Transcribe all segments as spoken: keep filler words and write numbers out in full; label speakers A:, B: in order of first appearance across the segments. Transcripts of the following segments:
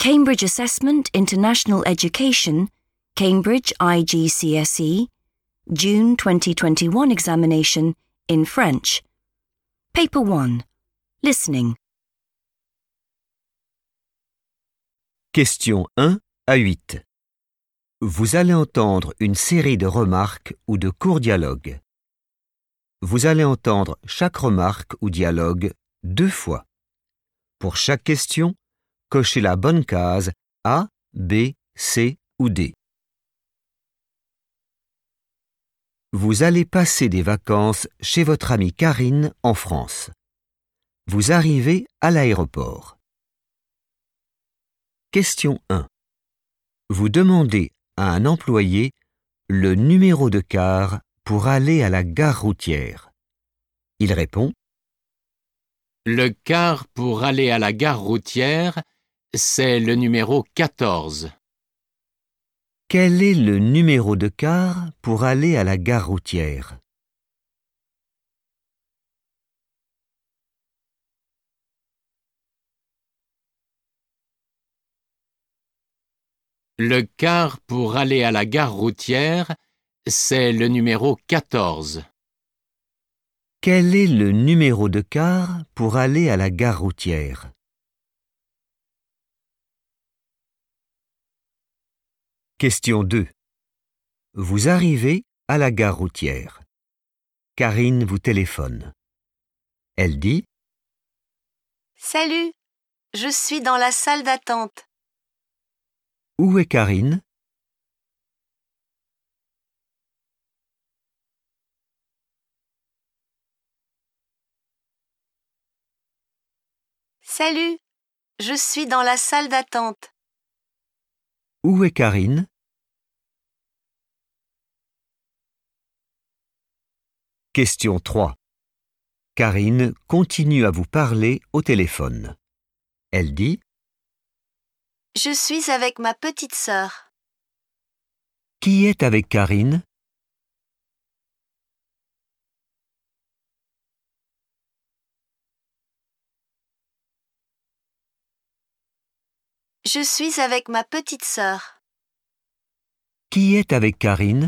A: Cambridge Assessment International Education, Cambridge I G C S E, June twenty twenty-one examination in French. Paper one. Listening.
B: Question un à huit. Vous allez entendre une série de remarques ou de courts dialogues. Vous allez entendre chaque remarque ou dialogue deux fois. Pour chaque question, cochez la bonne case A, B, C ou D. Vous allez passer des vacances chez votre amie Karine en France. Vous arrivez à l'aéroport. Question un. Vous demandez à un employé le numéro de car pour aller à la gare routière. Il répond:
C: Le car pour aller à la gare routière, c'est le numéro quatorze.
B: Quel est le numéro de car pour aller à la gare routière?
C: Le car pour aller à la gare routière, c'est le numéro quatorze.
B: Quel est le numéro de car pour aller à la gare routière? Question deux. Vous arrivez à la gare routière. Karine vous téléphone. Elle dit:
D: Salut, je suis dans la salle d'attente.
B: Où est Karine?
D: Salut, je suis dans la salle d'attente.
B: Où est Karine? Question trois. Karine continue à vous parler au téléphone. Elle dit:
D: Je suis avec ma petite sœur.
B: Qui est avec Karine?
D: Je suis avec ma petite sœur.
B: Qui est avec Karine?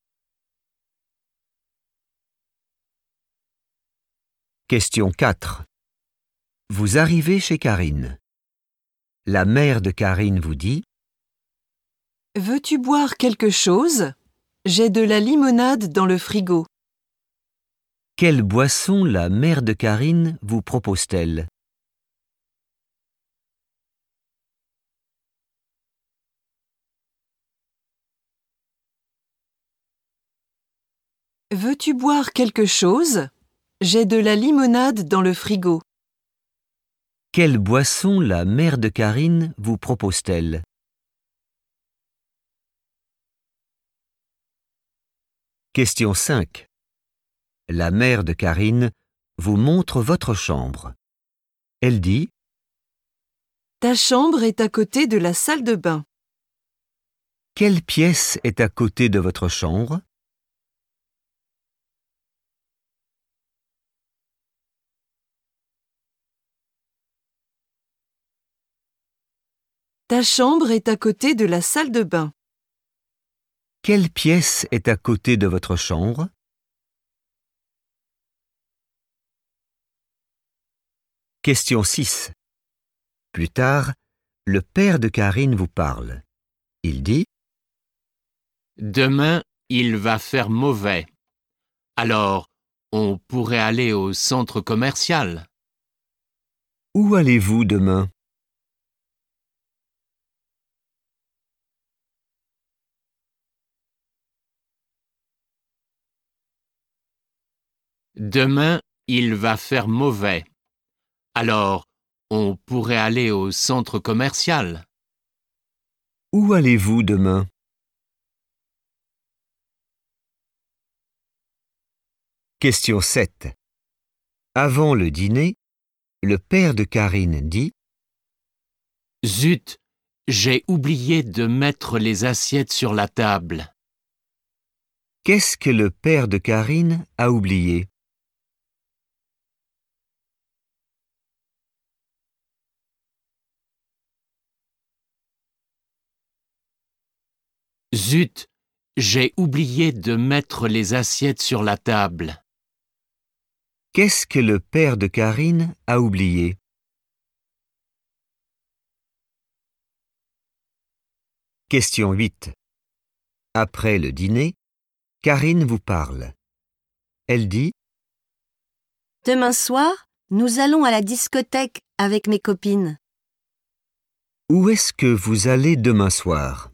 B: Question quatre. Vous arrivez chez Karine. La mère de Karine vous dit:
E: Veux-tu boire quelque chose? J'ai de la limonade dans le frigo.
B: Quelle boisson la mère de Karine vous propose-t-elle?
E: Veux-tu boire quelque chose? J'ai de la limonade dans le frigo.
B: Quelle boisson la mère de Karine vous propose-t-elle? Question cinq. La mère de Karine vous montre votre chambre. Elle dit:
E: Ta chambre est à côté de la salle de bain.
B: Quelle pièce est à côté de votre chambre?
E: Ta chambre est à côté de la salle de bain.
B: Quelle pièce est à côté de votre chambre? Question six. Plus tard, le père de Karine vous parle. Il dit:
C: Demain, il va faire mauvais. Alors, on pourrait aller au centre commercial.
B: Où allez-vous demain?
C: Demain, il va faire mauvais. Alors, on pourrait aller au centre commercial.
B: Où allez-vous demain? Question sept. Avant le dîner, le père de Karine dit:
C: Zut, j'ai oublié de mettre les assiettes sur la table.
B: Qu'est-ce que le père de Karine a oublié?
C: Zut, j'ai oublié de mettre les assiettes sur la table.
B: Qu'est-ce que le père de Karine a oublié? Question huit. Après le dîner, Karine vous parle. Elle dit:
D: Demain soir, nous allons à la discothèque avec mes copines.
B: Où est-ce que vous allez demain soir?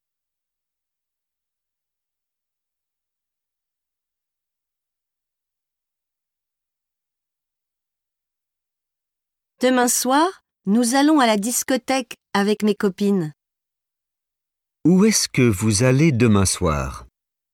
D: Demain soir, nous allons à la discothèque avec mes copines.
B: Où est-ce que vous allez demain soir?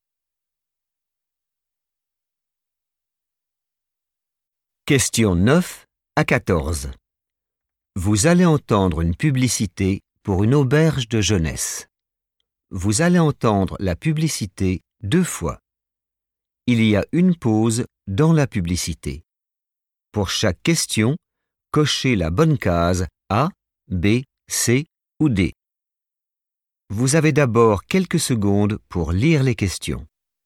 B: Question neuf à quatorze. Vous allez entendre une publicité pour une auberge de jeunesse. Vous allez entendre la publicité deux fois. Il y a une pause dans la publicité. Pour chaque question, cochez la bonne case A, B, C ou D. Vous avez d'abord quelques secondes pour lire les questions.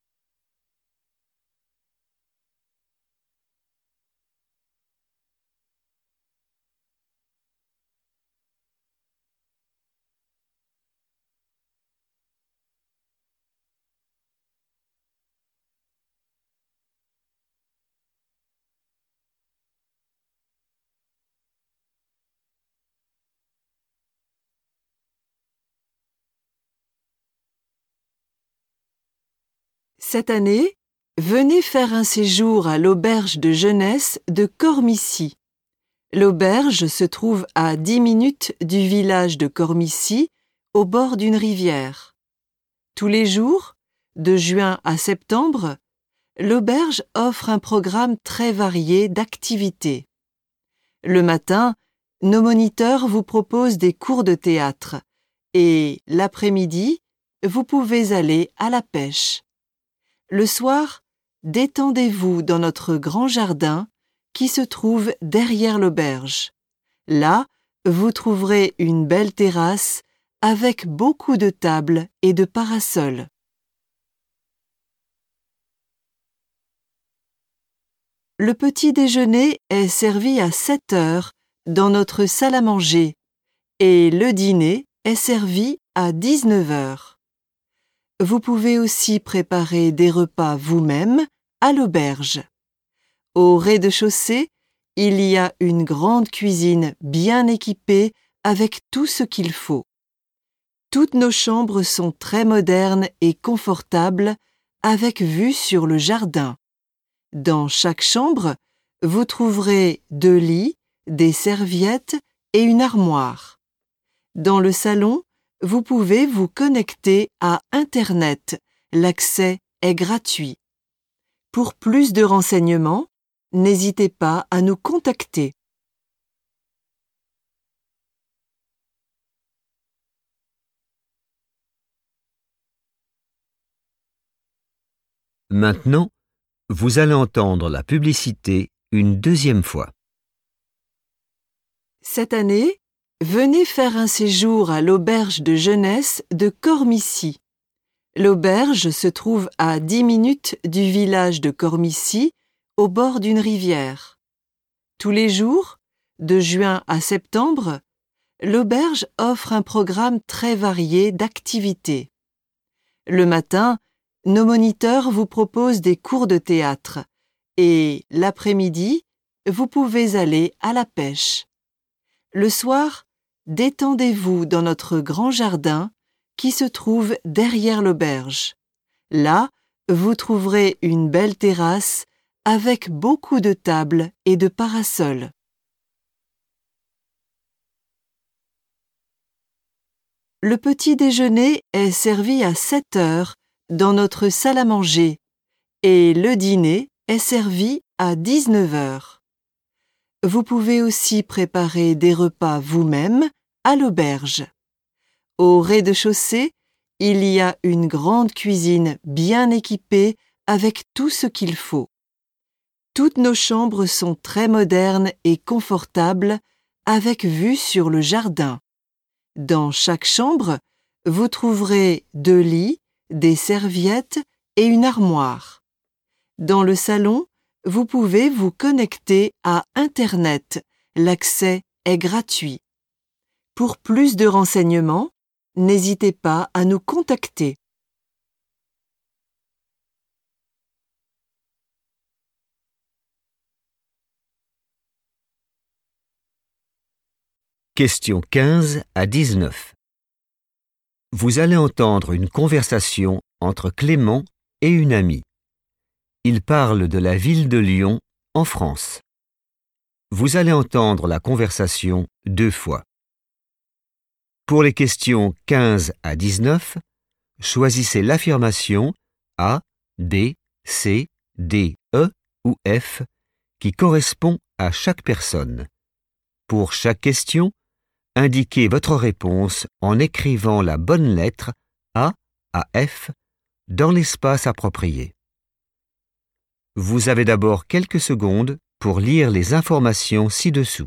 E: Cette année, venez faire un séjour à l'auberge de jeunesse de Cormicy. L'auberge se trouve à dix minutes du village de Cormicy, au bord d'une rivière. Tous les jours, de juin à septembre, l'auberge offre un programme très varié d'activités. Le matin, nos moniteurs vous proposent des cours de théâtre et l'après-midi, vous pouvez aller à la pêche. Le soir, détendez-vous dans notre grand jardin qui se trouve derrière l'auberge. Là, vous trouverez une belle terrasse avec beaucoup de tables et de parasols. Le petit déjeuner est servi à sept heures dans notre salle à manger et le dîner est servi à dix-neuf heures. Vous pouvez aussi préparer des repas vous-même à l'auberge. Au rez-de-chaussée, il y a une grande cuisine bien équipée avec tout ce qu'il faut. Toutes nos chambres sont très modernes et confortables avec vue sur le jardin. Dans chaque chambre, vous trouverez deux lits, des serviettes et une armoire. Dans le salon, vous pouvez vous connecter à Internet. L'accès est gratuit. Pour plus de renseignements, n'hésitez pas à nous contacter.
B: Maintenant, vous allez entendre la publicité une deuxième fois.
E: Cette année, venez faire un séjour à l'auberge de jeunesse de Cormicy. L'auberge se trouve à dix minutes du village de Cormicy, au bord d'une rivière. Tous les jours, de juin à septembre, l'auberge offre un programme très varié d'activités. Le matin, nos moniteurs vous proposent des cours de théâtre et l'après-midi, vous pouvez aller à la pêche. Le soir, détendez-vous dans notre grand jardin qui se trouve derrière l'auberge. Là, vous trouverez une belle terrasse avec beaucoup de tables et de parasols. Le petit déjeuner est servi à sept heures dans notre salle à manger et le dîner est servi à dix-neuf heures. Vous pouvez aussi préparer des repas vous-même à l'auberge. Au rez-de-chaussée, il y a une grande cuisine bien équipée avec tout ce qu'il faut. Toutes nos chambres sont très modernes et confortables avec vue sur le jardin. Dans chaque chambre, vous trouverez deux lits, des serviettes et une armoire. Dans le salon, vous pouvez vous connecter à Internet. L'accès est gratuit. Pour plus de renseignements, n'hésitez pas à nous contacter.
B: Questions quinze à dix-neuf. Vous allez entendre une conversation entre Clément et une amie. Ils parlent de la ville de Lyon, en France. Vous allez entendre la conversation deux fois. Pour les questions quinze à dix-neuf, choisissez l'affirmation A, B, C, D, E ou F qui correspond à chaque personne. Pour chaque question, indiquez votre réponse en écrivant la bonne lettre A à F dans l'espace approprié. Vous avez d'abord quelques secondes pour lire les informations ci-dessous.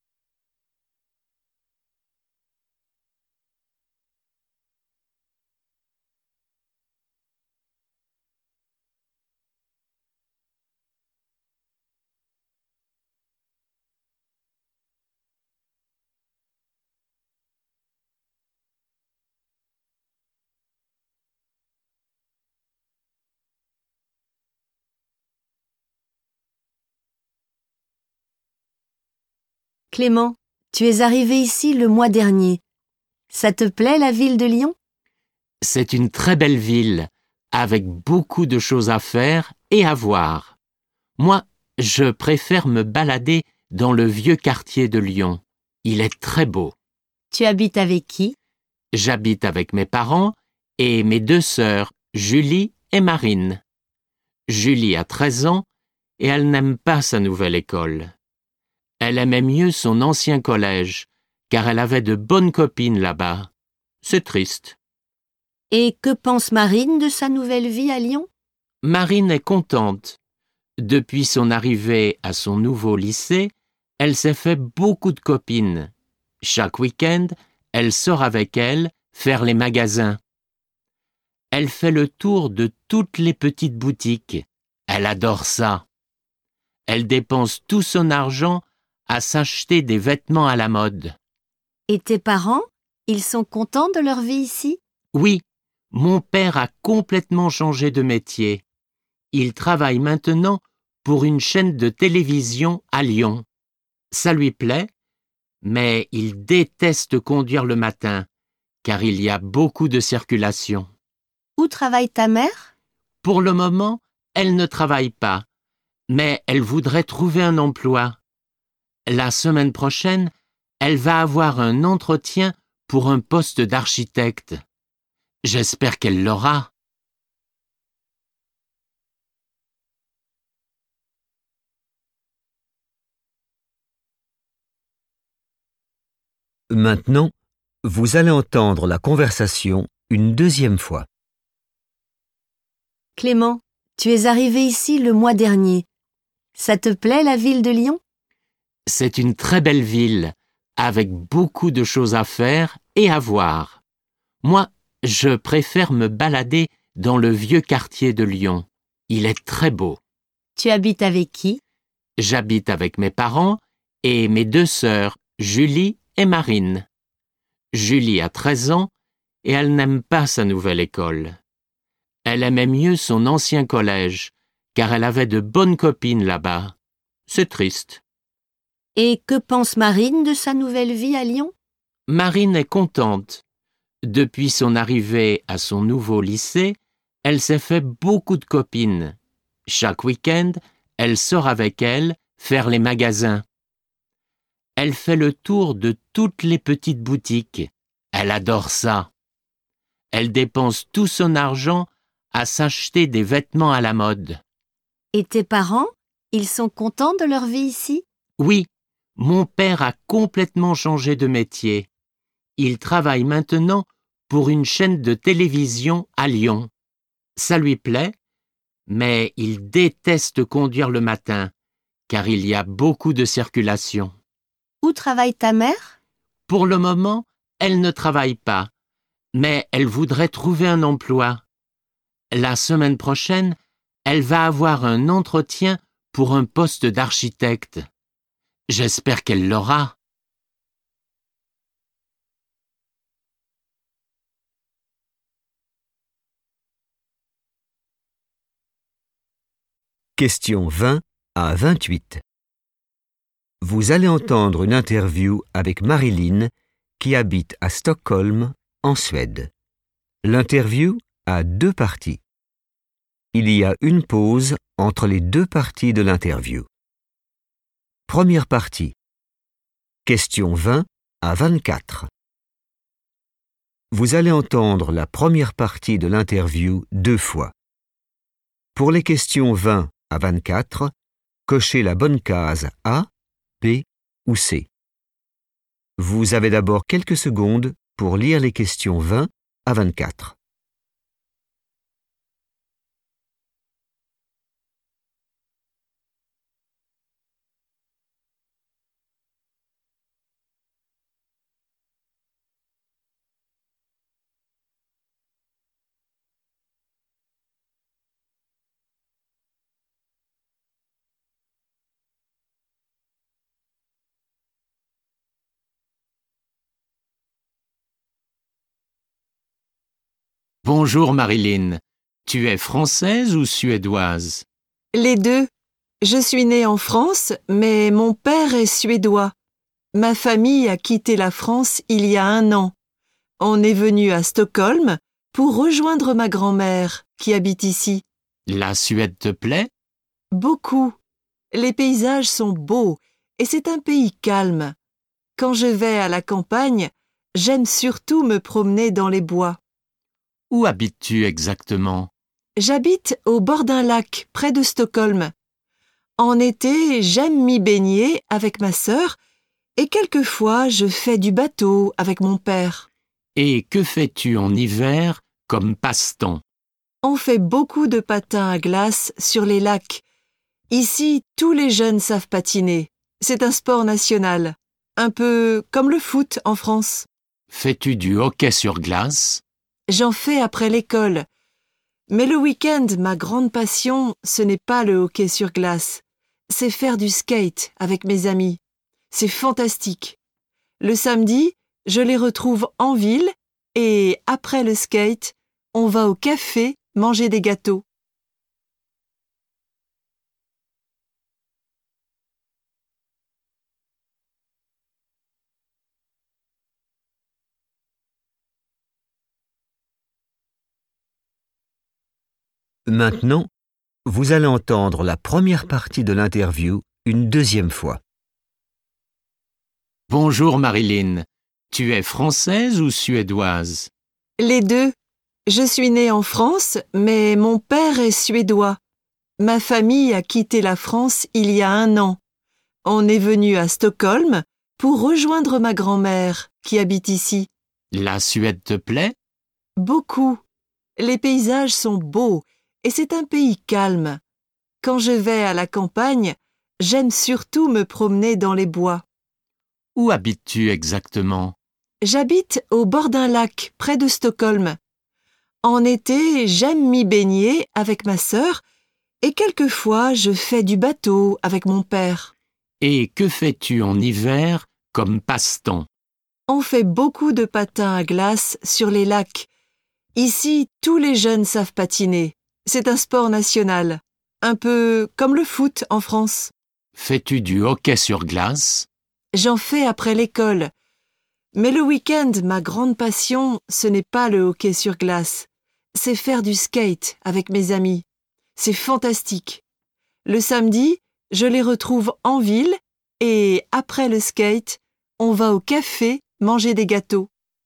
D: Clément, tu es arrivé ici le mois dernier. Ça te plaît, la ville de Lyon?
C: C'est une très belle ville, avec beaucoup de choses à faire et à voir. Moi, je préfère me balader dans le vieux quartier de Lyon. Il est très beau.
D: Tu habites avec qui?
C: J'habite avec mes parents et mes deux sœurs, Julie et Marine. Julie a treize ans et elle n'aime pas sa nouvelle école. Elle aimait mieux son ancien collège, car elle avait de bonnes copines là-bas. C'est triste.
D: Et que pense Marine de sa nouvelle vie à Lyon?
C: Marine est contente. Depuis son arrivée à son nouveau lycée, elle s'est fait beaucoup de copines. Chaque week-end, elle sort avec elles faire les magasins. Elle fait le tour de toutes les petites boutiques. Elle adore ça. Elle dépense tout son argent à s'acheter des vêtements à la mode.
D: Et tes parents, ils sont contents de leur vie ici?
C: Oui, mon père a complètement changé de métier. Il travaille maintenant pour une chaîne de télévision à Lyon. Ça lui plaît, mais il déteste conduire le matin, car il y a beaucoup de circulation.
D: Où travaille ta mère?
C: Pour le moment, elle ne travaille pas, mais elle voudrait trouver un emploi. La semaine prochaine, elle va avoir un entretien pour un poste d'architecte. J'espère qu'elle l'aura.
B: Maintenant, vous allez entendre la conversation une deuxième fois.
D: Clément, tu es arrivé ici le mois dernier. Ça te plaît, la ville de Lyon?
C: C'est une très belle ville, avec beaucoup de choses à faire et à voir. Moi, je préfère me balader dans le vieux quartier de Lyon. Il est très beau.
D: Tu habites avec qui?
C: J'habite avec mes parents et mes deux sœurs, Julie et Marine. Julie a treize ans et elle n'aime pas sa nouvelle école. Elle aimait mieux son ancien collège, car elle avait de bonnes copines là-bas. C'est triste.
D: Et que pense Marine de sa nouvelle vie à Lyon?
C: Marine est contente. Depuis son arrivée à son nouveau lycée, elle s'est fait beaucoup de copines. Chaque week-end, elle sort avec elles faire les magasins. Elle fait le tour de toutes les petites boutiques. Elle adore ça. Elle dépense tout son argent à s'acheter des vêtements à la mode.
D: Et tes parents, ils sont contents de leur vie ici?
C: Oui, mon père a complètement changé de métier. Il travaille maintenant pour une chaîne de télévision à Lyon. Ça lui plaît, mais il déteste conduire le matin, car il y a beaucoup de circulation.
D: Où travaille ta mère?
C: Pour le moment, elle ne travaille pas, mais elle voudrait trouver un emploi. La semaine prochaine, elle va avoir un entretien pour un poste d'architecte. J'espère qu'elle l'aura.
B: Questions vingt à vingt-huit. Vous allez entendre une interview avec Marilyn qui habite à Stockholm, en Suède. L'interview a deux parties. Il y a une pause entre les deux parties de l'interview. Première partie. Questions vingt à vingt-quatre. Vous allez entendre la première partie de l'interview deux fois. Pour les questions vingt à vingt-quatre, cochez la bonne case A, B ou C. Vous avez d'abord quelques secondes pour lire les questions vingt à vingt-quatre.
C: Bonjour Marilyn. Tu es française ou suédoise?
E: Les deux. Je suis née en France, mais mon père est suédois. Ma famille a quitté la France il y a un an. On est venu à Stockholm pour rejoindre ma grand-mère qui habite ici.
C: La Suède te plaît?
E: Beaucoup. Les paysages sont beaux et c'est un pays calme. Quand je vais à la campagne, j'aime surtout me promener dans les bois.
C: Où habites-tu exactement?
E: J'habite au bord d'un lac près de Stockholm. En été, j'aime m'y baigner avec ma sœur et quelquefois je fais du bateau avec mon père.
C: Et que fais-tu en hiver comme passe-temps?
E: On fait beaucoup de patins à glace sur les lacs. Ici, tous les jeunes savent patiner. C'est un sport national, un peu comme le foot en France.
C: Fais-tu du hockey sur glace?
E: J'en fais après l'école. Mais le week-end, ma grande passion, ce n'est pas le hockey sur glace. C'est faire du skate avec mes amis. C'est fantastique. Le samedi, je les retrouve en ville et après le skate, on va au café manger des gâteaux.
B: Maintenant, vous allez entendre la première partie de l'interview une deuxième fois.
C: Bonjour Marilyn. Tu es française ou suédoise?
E: Les deux. Je suis née en France, mais mon père est suédois. Ma famille a quitté la France il y a un an. On est venu à Stockholm pour rejoindre ma grand-mère qui habite ici.
C: La Suède te plaît?
E: Beaucoup. Les paysages sont beaux et c'est un pays calme. Quand je vais à la campagne, j'aime surtout me promener dans les bois.
C: Où habites-tu exactement?
E: J'habite au bord d'un lac près de Stockholm. En été, j'aime m'y baigner avec ma sœur et quelquefois je fais du bateau avec mon père.
C: Et que fais-tu en hiver comme passe-temps?
E: On fait beaucoup de patins à glace sur les lacs. Ici, tous les jeunes savent patiner. C'est un sport national, un peu comme le foot en France.
C: Fais-tu du hockey sur glace?
E: J'en fais après l'école. Mais le week-end, ma grande passion, ce n'est pas le hockey sur glace. C'est faire du skate avec mes amis. C'est fantastique. Le samedi, je les retrouve en ville et après le skate, on va au café manger des gâteaux.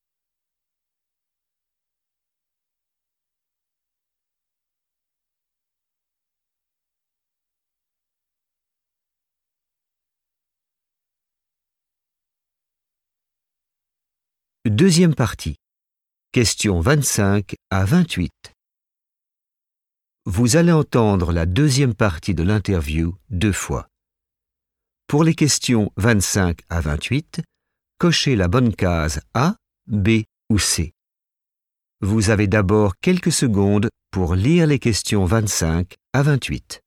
B: Deuxième partie. Questions vingt-cinq à vingt-huit. Vous allez entendre la deuxième partie de l'interview deux fois. Pour les questions vingt-cinq à vingt-huit, cochez la bonne case A, B ou C. Vous avez d'abord quelques secondes pour lire les questions vingt-cinq à vingt-huit.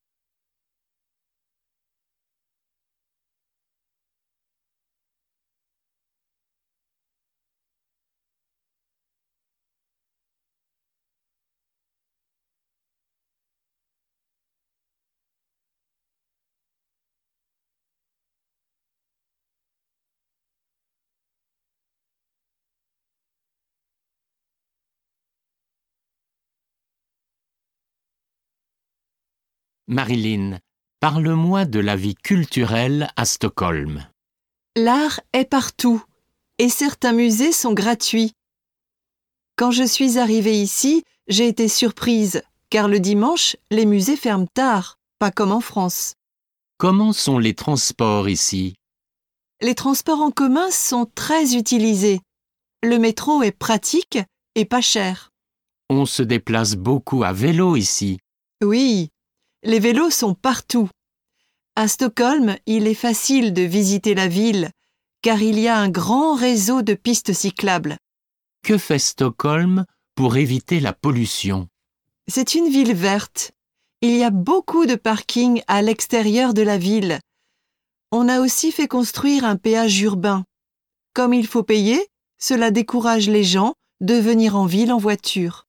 C: Marilyn, parle-moi de la vie culturelle à Stockholm.
E: L'art est partout et certains musées sont gratuits. Quand je suis arrivée ici, j'ai été surprise car le dimanche, les musées ferment tard, pas comme en France.
C: Comment sont les transports ici?
E: Les transports en commun sont très utilisés. Le métro est pratique et pas cher.
C: On se déplace beaucoup à vélo ici.
E: Oui, les vélos sont partout. À Stockholm, il est facile de visiter la ville car il y a un grand réseau de pistes cyclables.
C: Que fait Stockholm pour éviter la pollution?
E: C'est une ville verte. Il y a beaucoup de parkings à l'extérieur de la ville. On a aussi fait construire un péage urbain. Comme il faut payer, cela décourage les gens de venir en ville en voiture.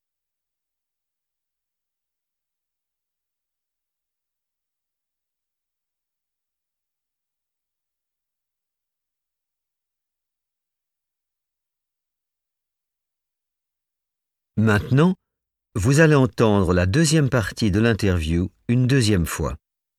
B: Maintenant, vous allez entendre la deuxième partie de l'interview une deuxième fois.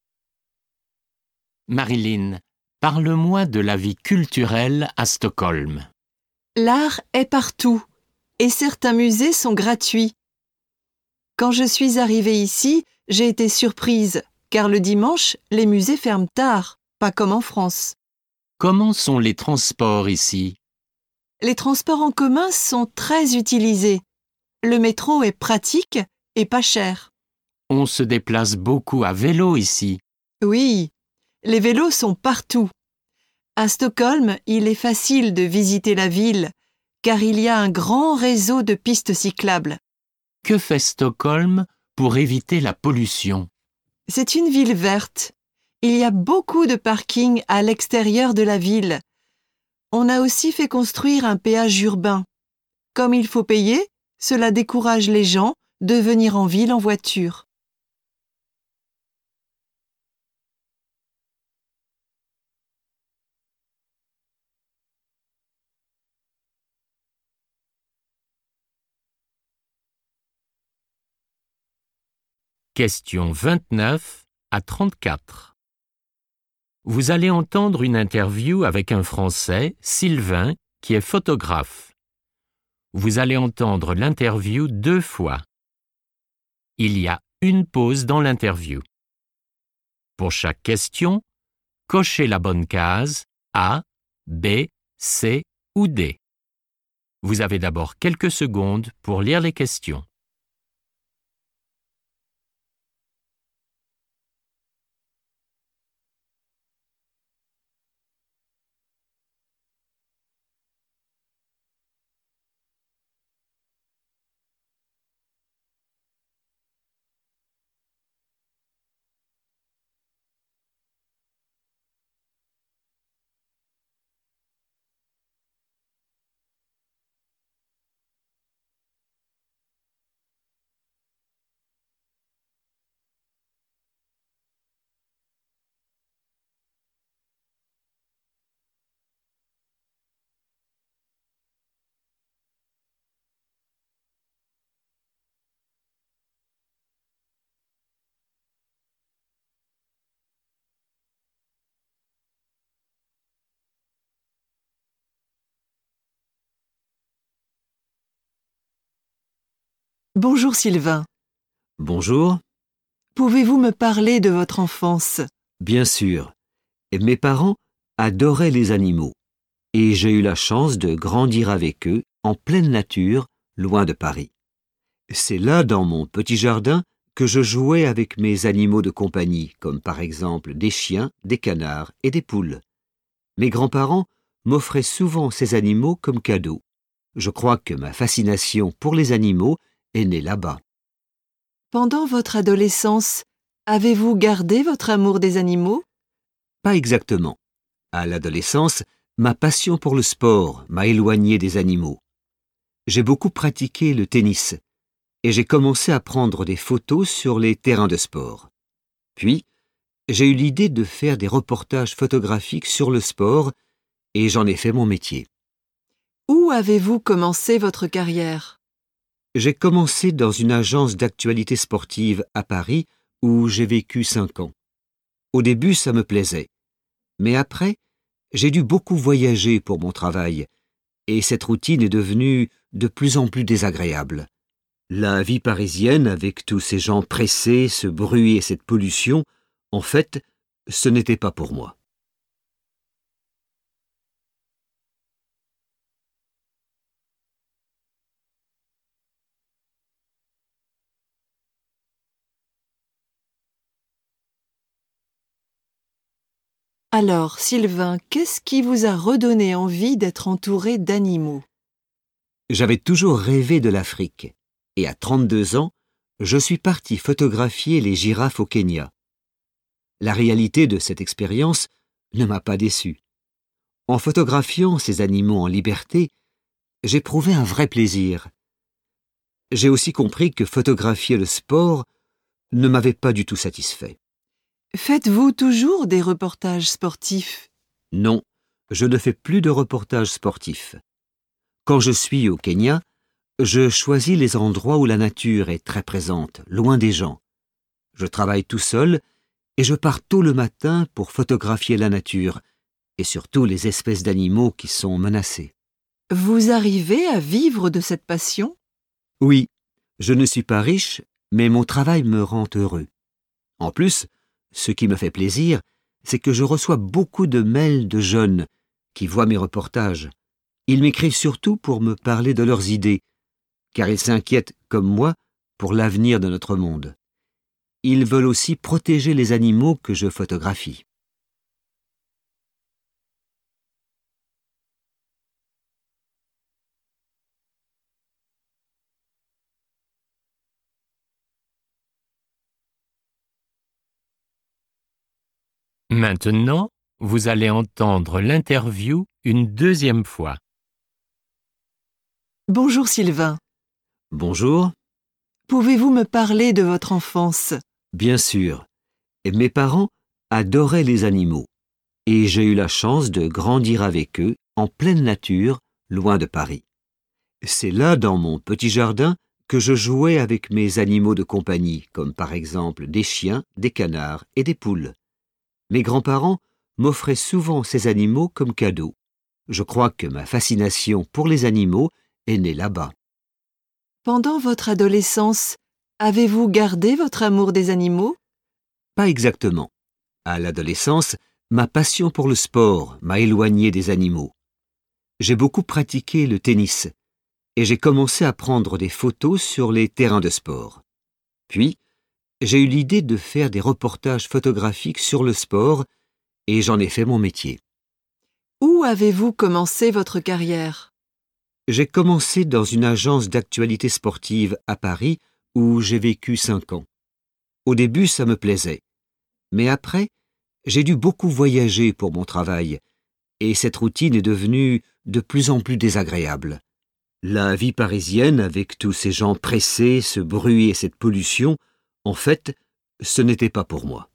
C: Marilyn, parle-moi de la vie culturelle à Stockholm.
E: L'art est partout et certains musées sont gratuits. Quand je suis arrivée ici, j'ai été surprise car le dimanche, les musées ferment tard, pas comme en France.
C: Comment sont les transports ici?
E: Les transports en commun sont très utilisés. Le métro est pratique et pas cher.
C: On se déplace beaucoup à vélo ici.
E: Oui, les vélos sont partout. À Stockholm, il est facile de visiter la ville car il y a un grand réseau de pistes cyclables.
C: Que fait Stockholm pour éviter la pollution?
E: C'est une ville verte. Il y a beaucoup de parkings à l'extérieur de la ville. On a aussi fait construire un péage urbain. Comme il faut payer, cela décourage les gens de venir en ville en voiture.
C: Questions vingt-neuf à trente-quatre. Vous allez entendre une interview avec un Français, Sylvain, qui est photographe. Vous allez entendre l'interview deux fois. Il y a une pause dans l'interview. Pour chaque question, cochez la bonne case A, B, C ou D. Vous avez d'abord quelques secondes pour lire les questions.
E: Bonjour Sylvain.
B: Bonjour.
E: Pouvez-vous me parler de votre enfance?
B: Bien sûr. Mes parents adoraient les animaux et j'ai eu la chance de grandir avec eux en pleine nature, loin de Paris. C'est là, dans mon petit jardin, que je jouais avec mes animaux de compagnie, comme par exemple des chiens, des canards et des poules. Mes grands-parents m'offraient souvent ces animaux comme cadeaux. Je crois que ma fascination pour les animaux est née là-bas.
E: Pendant votre adolescence, avez-vous gardé votre amour des animaux?
B: Pas exactement. À l'adolescence, ma passion pour le sport m'a éloigné des animaux. J'ai beaucoup pratiqué le tennis et j'ai commencé à prendre des photos sur les terrains de sport. Puis, j'ai eu l'idée de faire des reportages photographiques sur le sport et j'en ai fait mon métier.
E: Où avez-vous commencé votre carrière?
B: J'ai commencé dans une agence d'actualité sportive à Paris où j'ai vécu cinq ans. Au début, ça me plaisait. Mais après, j'ai dû beaucoup voyager pour mon travail et cette routine est devenue de plus en plus désagréable. La vie parisienne, avec tous ces gens pressés, ce bruit et cette pollution, en fait, ce n'était pas pour moi.
E: Alors, Sylvain, qu'est-ce qui vous a redonné envie d'être entouré d'animaux?
B: J'avais toujours rêvé de l'Afrique et à trente-deux ans, je suis parti photographier les girafes au Kenya. La réalité de cette expérience ne m'a pas déçu. En photographiant ces animaux en liberté, j'éprouvais un vrai plaisir. J'ai aussi compris que photographier le sport ne m'avait pas du tout satisfait.
E: Faites-vous toujours des reportages sportifs?
B: Non, je ne fais plus de reportages sportifs. Quand je suis au Kenya, je choisis les endroits où la nature est très présente, loin des gens. Je travaille tout seul et je pars tôt le matin pour photographier la nature et surtout les espèces d'animaux qui sont menacées.
E: Vous arrivez à vivre de cette passion?
B: Oui, je ne suis pas riche, mais mon travail me rend heureux. En plus, ce qui me fait plaisir, c'est que je reçois beaucoup de mails de jeunes qui voient mes reportages. Ils m'écrivent surtout pour me parler de leurs idées, car ils s'inquiètent, comme moi, pour l'avenir de notre monde. Ils veulent aussi protéger les animaux que je photographie.
C: Maintenant, vous allez entendre l'interview une deuxième fois.
E: Bonjour Sylvain.
B: Bonjour.
E: Pouvez-vous me parler de votre enfance?
B: Bien sûr. Et mes parents adoraient les animaux. Et j'ai eu la chance de grandir avec eux, en pleine nature, loin de Paris. C'est là, dans mon petit jardin, que je jouais avec mes animaux de compagnie, comme par exemple des chiens, des canards et des poules. Mes grands-parents m'offraient souvent ces animaux comme cadeaux. Je crois que ma fascination pour les animaux est née là-bas.
E: Pendant votre adolescence, avez-vous gardé votre amour des animaux?
B: Pas exactement. À l'adolescence, ma passion pour le sport m'a éloigné des animaux. J'ai beaucoup pratiqué le tennis et j'ai commencé à prendre des photos sur les terrains de sport. Puis, j'ai eu l'idée de faire des reportages photographiques sur le sport et j'en ai fait mon métier.
E: Où avez-vous commencé votre carrière?
B: J'ai commencé dans une agence d'actualité sportive à Paris où j'ai vécu cinq ans. Au début, ça me plaisait. Mais après, j'ai dû beaucoup voyager pour mon travail et cette routine est devenue de plus en plus désagréable. La vie parisienne, avec tous ces gens pressés, ce bruit et cette pollution, en fait, ce n'était pas pour moi.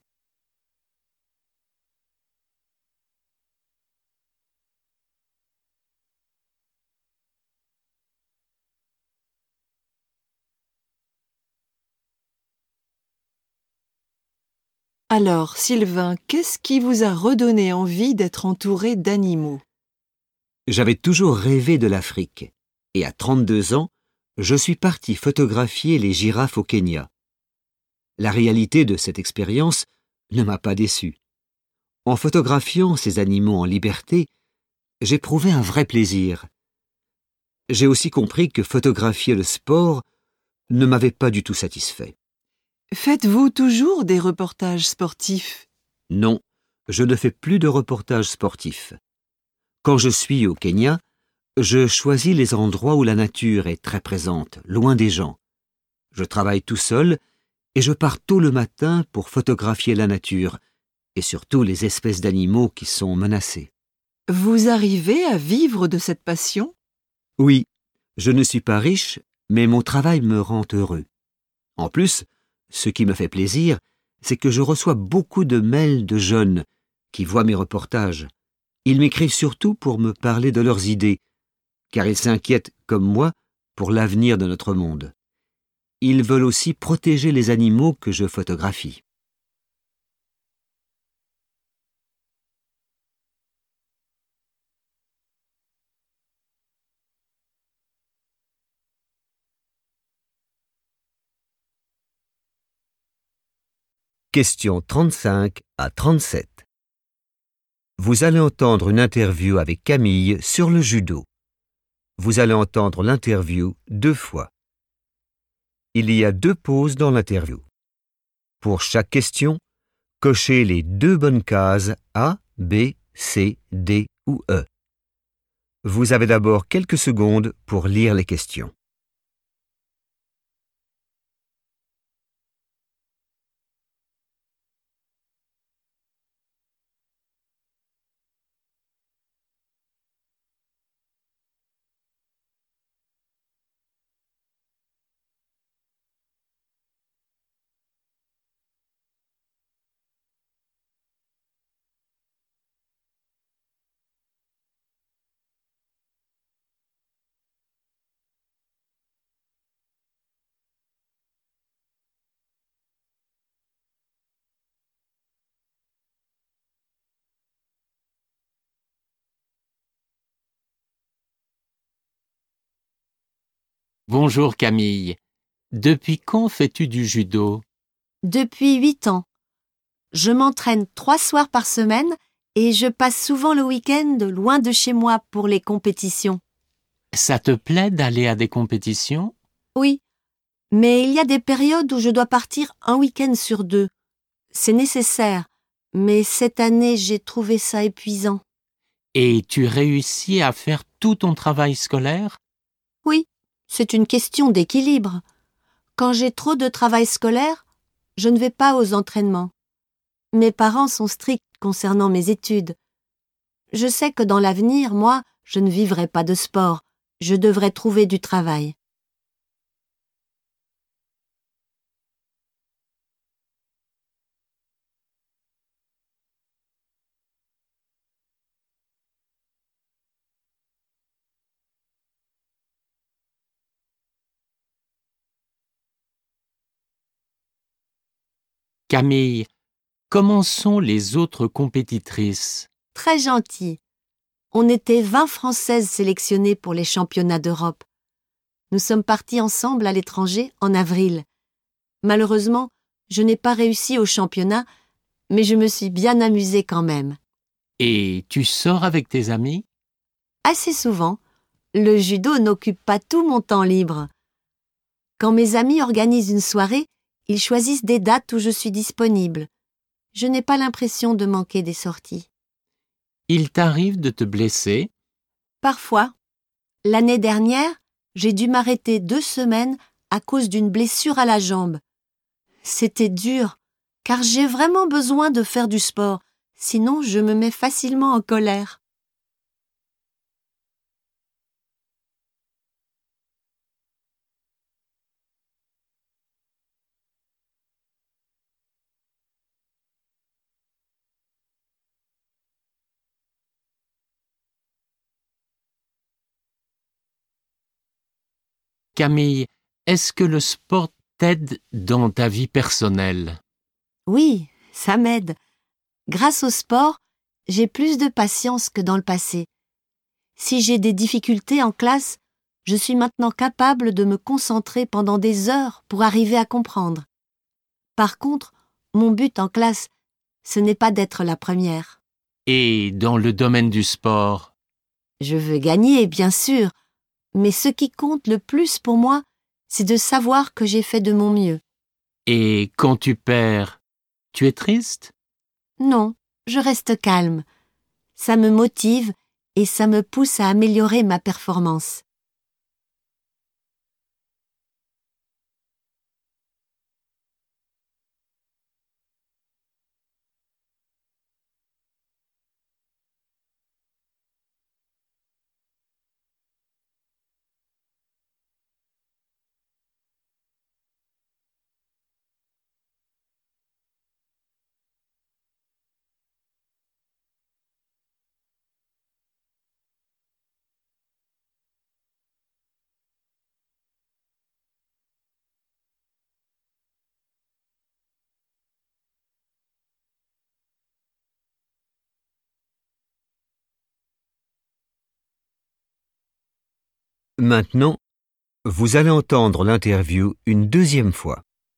E: Alors, Sylvain, qu'est-ce qui vous a redonné envie d'être entouré d'animaux?
B: J'avais toujours rêvé de l'Afrique et à trente-deux ans, je suis parti photographier les girafes au Kenya. La réalité de cette expérience ne m'a pas déçu. En photographiant ces animaux en liberté, j'éprouvais un vrai plaisir. J'ai aussi compris que photographier le sport ne m'avait pas du tout satisfait.
E: Faites-vous toujours des reportages sportifs?
B: Non, je ne fais plus de reportages sportifs. Quand je suis au Kenya, Je choisis les endroits où la nature est très présente, loin des gens. Je travaille tout seul et je pars tôt le matin pour photographier la nature et surtout les espèces d'animaux qui sont menacées.
E: Vous arrivez à vivre de cette passion?
B: Oui, je ne suis pas riche, mais mon travail me rend heureux. En plus, ce qui me fait plaisir, c'est que je reçois beaucoup de mails de jeunes qui voient mes reportages. Ils m'écrivent surtout pour me parler de leurs idées, car ils s'inquiètent, comme moi, pour l'avenir de notre monde. Ils veulent aussi protéger les animaux que je photographie. Questions trente-cinq à trente-sept. Vous allez entendre une interview avec Camille sur le judo. Vous allez entendre l'interview deux fois. Il y a deux pauses dans l'interview. Pour chaque question, cochez les deux bonnes cases A, B, C, D ou E. Vous avez d'abord quelques secondes pour lire les questions.
C: Bonjour Camille. Depuis quand fais-tu du judo?
D: Depuis huit ans. Je m'entraîne trois soirs par semaine et je passe souvent le week-end loin de chez moi pour les compétitions.
C: Ça te plaît d'aller à des compétitions?
D: Oui, mais il y a des périodes où je dois partir un week-end sur deux. C'est nécessaire, mais cette année j'ai trouvé ça épuisant.
C: Et tu réussis à faire tout ton travail scolaire?
D: Oui, c'est une question d'équilibre. Quand j'ai trop de travail scolaire, je ne vais pas aux entraînements. Mes parents sont stricts concernant mes études. Je sais que dans l'avenir, moi, je ne vivrai pas de sport. Je devrais trouver du travail.
C: Camille, comment sont les autres compétitrices?
D: Très gentil. On était vingt Françaises sélectionnées pour les championnats d'Europe. Nous sommes partis ensemble à l'étranger en avril. Malheureusement, je n'ai pas réussi au championnat, mais je me suis bien amusée quand même.
C: Et tu sors avec tes amis?
D: Assez souvent, le judo n'occupe pas tout mon temps libre. Quand mes amis organisent une soirée, ils choisissent des dates où je suis disponible. Je n'ai pas l'impression de manquer des sorties.
C: Il t'arrive de te blesser?
D: Parfois. L'année dernière, j'ai dû m'arrêter deux semaines à cause d'une blessure à la jambe. C'était dur, car j'ai vraiment besoin de faire du sport, sinon je me mets facilement en colère.
C: Camille, est-ce que le sport t'aide dans ta vie personnelle?
D: Oui, ça m'aide. Grâce au sport, j'ai plus de patience que dans le passé. Si j'ai des difficultés en classe, je suis maintenant capable de me concentrer pendant des heures pour arriver à comprendre. Par contre, mon but en classe, ce n'est pas d'être la première.
C: Et dans le domaine du sport?
D: Je veux gagner, bien sûr, mais ce qui compte le plus pour moi, c'est de savoir que j'ai fait de mon mieux.
C: Et quand tu perds, tu es triste?
D: Non, je reste calme. Ça me motive et ça me pousse à améliorer ma performance.
B: Maintenant, vous allez entendre l'interview une deuxième fois.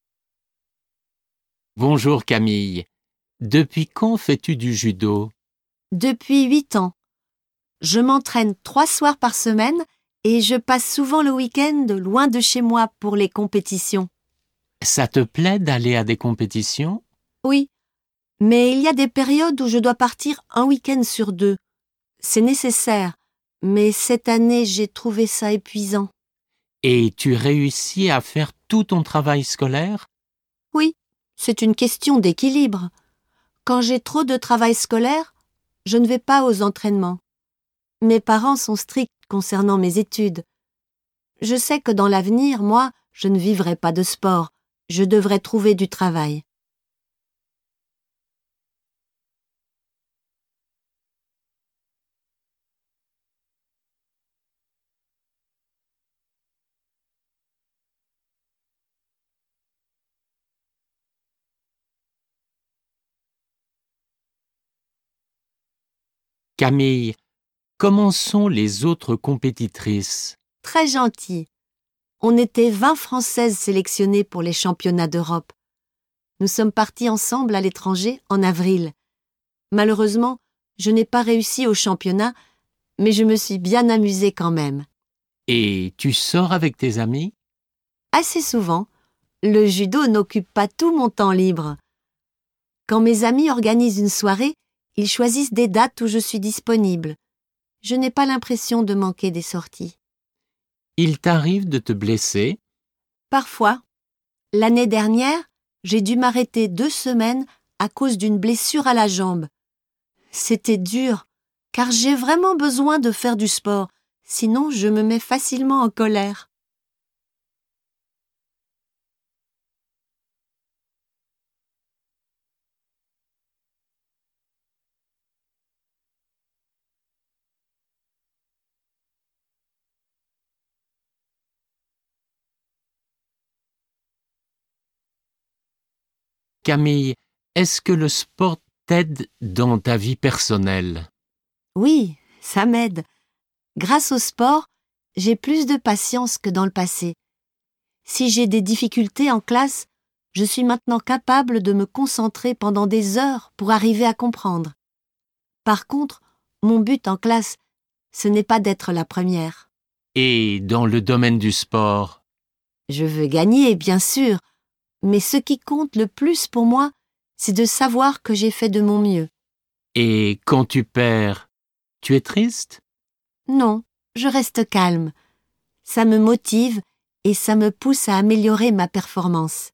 C: Bonjour Camille. Depuis quand fais-tu du judo?
D: Depuis huit ans. Je m'entraîne trois soirs par semaine et je passe souvent le week-end loin de chez moi pour les compétitions.
C: Ça te plaît d'aller à des compétitions?
D: Oui, mais il y a des périodes où je dois partir un week-end sur deux. C'est nécessaire, mais cette année j'ai trouvé ça épuisant.
C: Et tu réussis à faire tout ton travail scolaire?
D: Oui, c'est une question d'équilibre. Quand j'ai trop de travail scolaire, je ne vais pas aux entraînements. Mes parents sont stricts concernant mes études. Je sais que dans l'avenir, moi, je ne vivrai pas de sport. Je devrais trouver du travail.
C: Camille, comment sont les autres compétitrices?
D: Très gentil. On était vingt Françaises sélectionnées pour les championnats d'Europe. Nous sommes partis ensemble à l'étranger en avril. Malheureusement, je n'ai pas réussi au championnat, mais je me suis bien amusée quand même.
C: Et tu sors avec tes amis?
D: Assez souvent, le judo n'occupe pas tout mon temps libre. Quand mes amis organisent une soirée, ils choisissent des dates où je suis disponible. Je n'ai pas l'impression de manquer des sorties.
C: Il t'arrive de te blesser?
D: Parfois. L'année dernière, j'ai dû m'arrêter deux semaines à cause d'une blessure à la jambe. C'était dur, car j'ai vraiment besoin de faire du sport, sinon je me mets facilement en colère.
C: Camille, est-ce que le sport t'aide dans ta vie personnelle?
D: Oui, ça m'aide. Grâce au sport, j'ai plus de patience que dans le passé. Si j'ai des difficultés en classe, je suis maintenant capable de me concentrer pendant des heures pour arriver à comprendre. Par contre, mon but en classe, ce n'est pas d'être la première.
C: Et dans le domaine du sport?
D: Je veux gagner, bien sûr, mais ce qui compte le plus pour moi, c'est de savoir que j'ai fait de mon mieux.
C: Et quand tu perds, tu es triste?
D: Non, je reste calme. Ça me motive et ça me pousse à améliorer ma performance.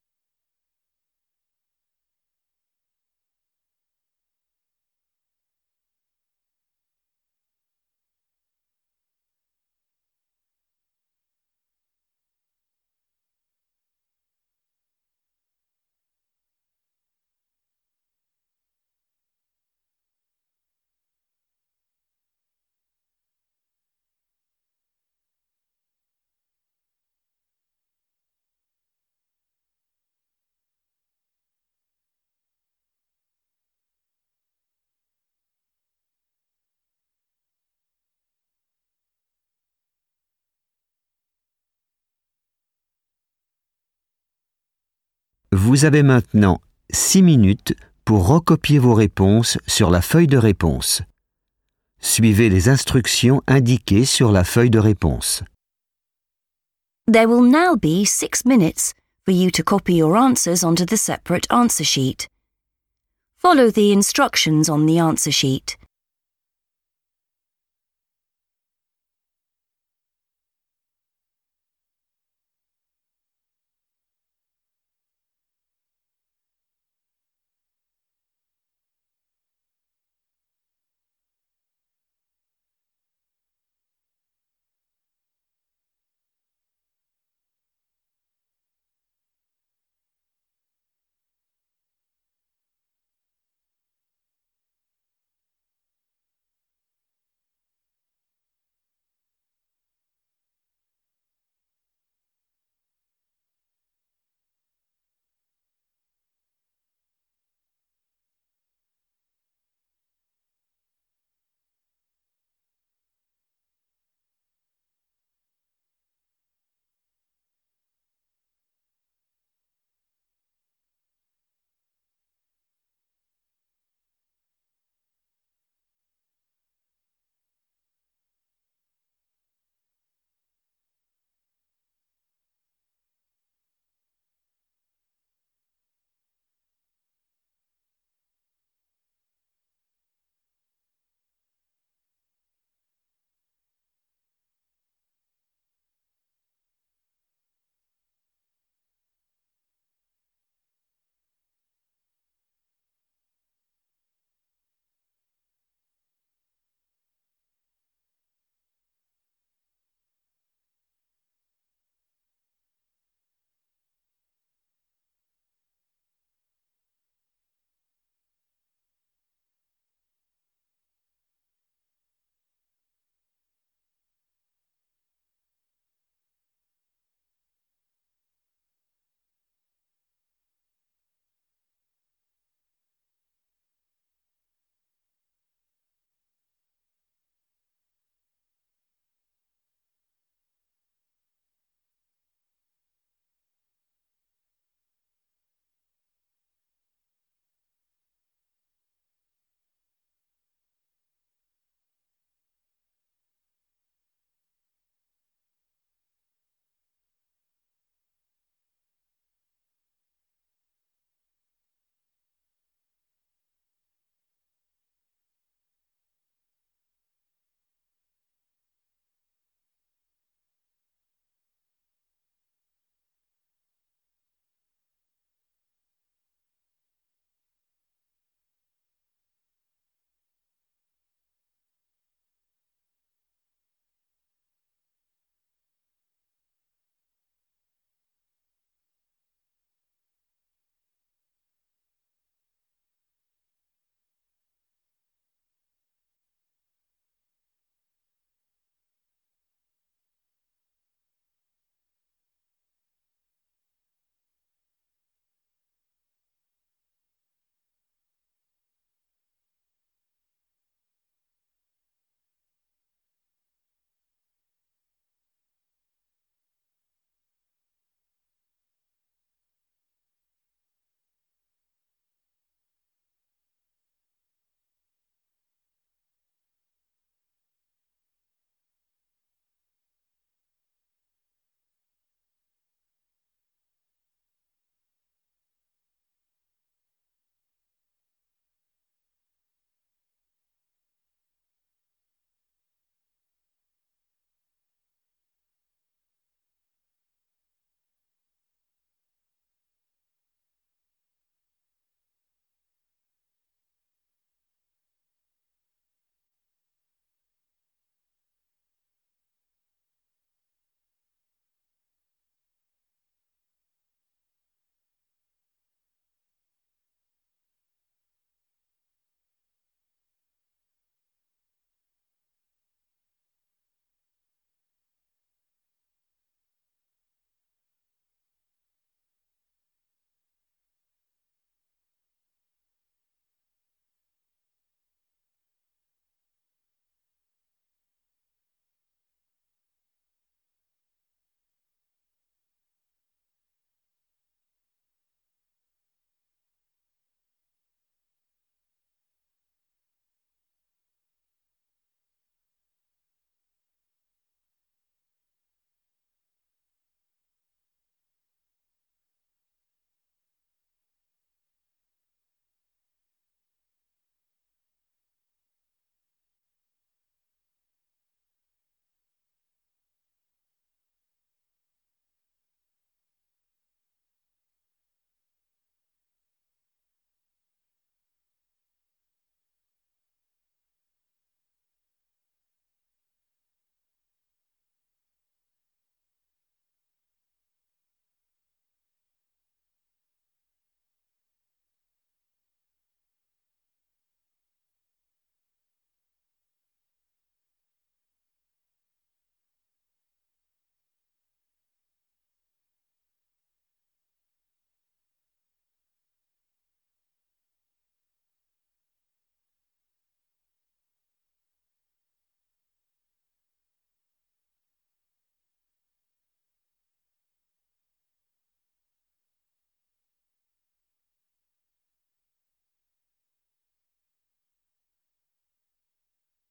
B: Vous avez maintenant six minutes pour recopier vos réponses sur la feuille de réponse. Suivez les instructions indiquées sur la feuille de réponse.
A: There will now be six minutes for you to copy your answers onto the separate answer sheet. Follow the instructions on the answer sheet.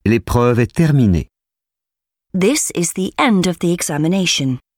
B: L'épreuve est terminée.
A: This is the end of the examination.